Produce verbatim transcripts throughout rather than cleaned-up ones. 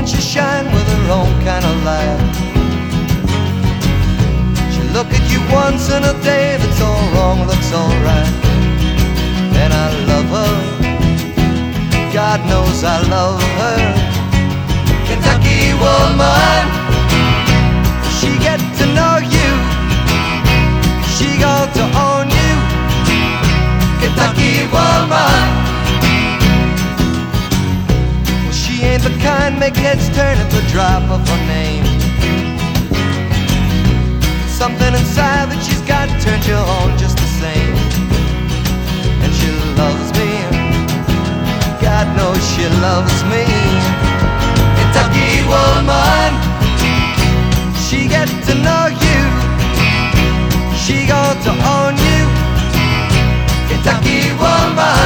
woman, she shine with her own kind of light. She look at you once in a day, that's all wrong, looks all right. And I love her, God knows I love her. Kentucky woman, she get to know you, she got to own you. Kentucky woman, well, she ain't the kind make heads turn at the drop of her name. Something inside that she's got turns you on just the same. And she loves me, God knows she loves me. Kentucky woman, she get to know you, she got to own you. Kentucky woman,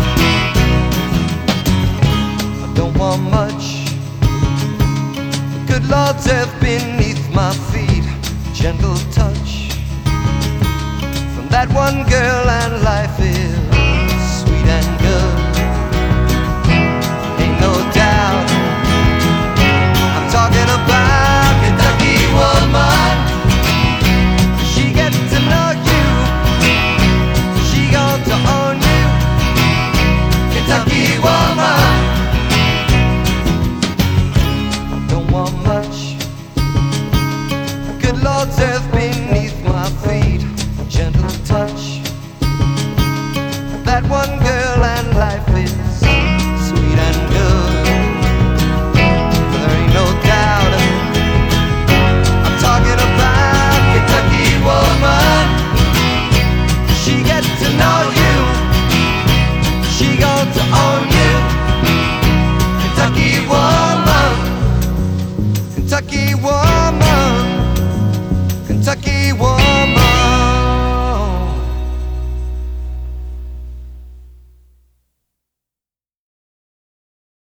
I don't want much, the good Lord's earth beneath my feet. Gentle touch from that one girl, and life is sweet and good. Ain't no doubt I'm talking about Kentucky woman. She gets to know you, she got to own you. Kentucky woman, don't want much, Lord's earth beneath my feet.